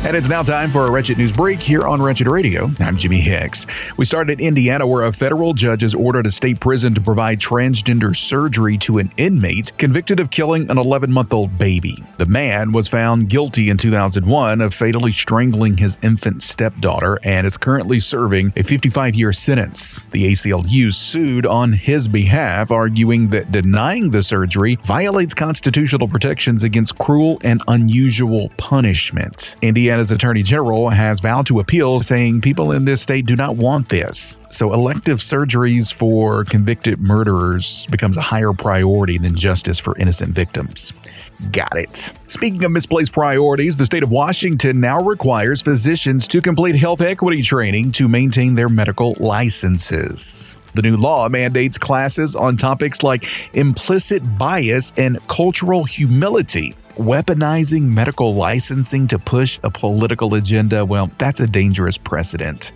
And it's now time for a Wretched News Break here on Wretched Radio. I'm Jimmy Hicks. We start in Indiana, where a federal judge has ordered a state prison to provide transgender surgery to an inmate convicted of killing an 11-month-old baby. The man was found guilty in 2001 of fatally strangling his infant stepdaughter and is currently serving a 55-year sentence. The ACLU sued on his behalf, arguing that denying the surgery violates constitutional protections against cruel and unusual punishment. Indiana's Attorney General has vowed to appeal, saying people in this state do not want this. So elective surgeries for convicted murderers becomes a higher priority than justice for innocent victims. Got it. Speaking of misplaced priorities, the state of Washington now requires physicians to complete health equity training to maintain their medical licenses. The new law mandates classes on topics like implicit bias and cultural humility. Weaponizing medical licensing to push a political agenda, well, that's a dangerous precedent.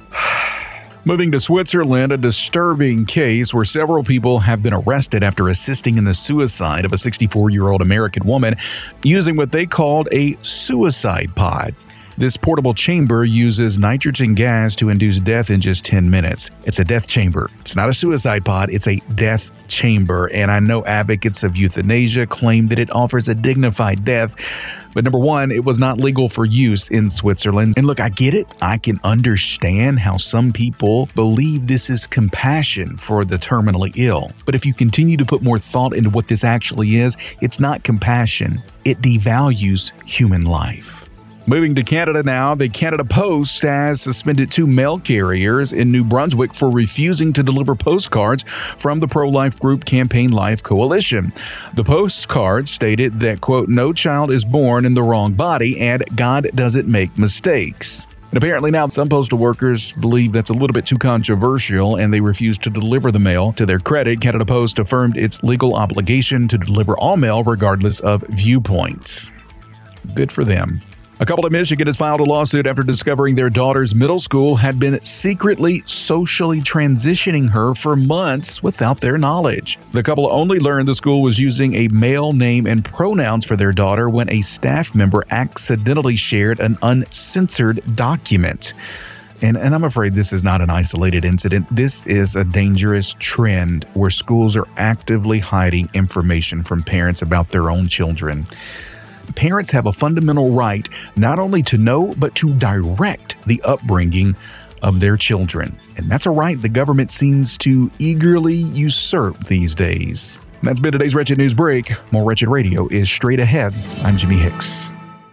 Moving to Switzerland, a disturbing case where several people have been arrested after assisting in the suicide of a 64-year-old American woman using what they called a suicide pod. This portable chamber uses nitrogen gas to induce death in just 10 minutes. It's a death chamber. It's not a suicide pod, it's a death chamber. And I know advocates of euthanasia claim that it offers a dignified death. But number one, it was not legal for use in Switzerland. And look, I get it. I can understand how some people believe this is compassion for the terminally ill. But if you continue to put more thought into what this actually is, it's not compassion. It devalues human life. Moving to Canada now, the Canada Post has suspended 2 mail carriers in New Brunswick for refusing to deliver postcards from the pro-life group Campaign Life Coalition. The postcard stated that, quote, "No child is born in the wrong body and God doesn't make mistakes." And apparently now some postal workers believe that's a little bit too controversial and they refuse to deliver the mail. To their credit, Canada Post affirmed its legal obligation to deliver all mail regardless of viewpoint. Good for them. A couple in Michigan has filed a lawsuit after discovering their daughter's middle school had been secretly socially transitioning her for months without their knowledge. The couple only learned the school was using a male name and pronouns for their daughter when a staff member accidentally shared an uncensored document. And I'm afraid this is not an isolated incident. This is a dangerous trend where schools are actively hiding information from parents about their own children. Parents have a fundamental right not only to know, but to direct the upbringing of their children. And that's a right the government seems to eagerly usurp these days. That's been today's Wretched News Break. More Wretched Radio is straight ahead. I'm Jimmy Hicks.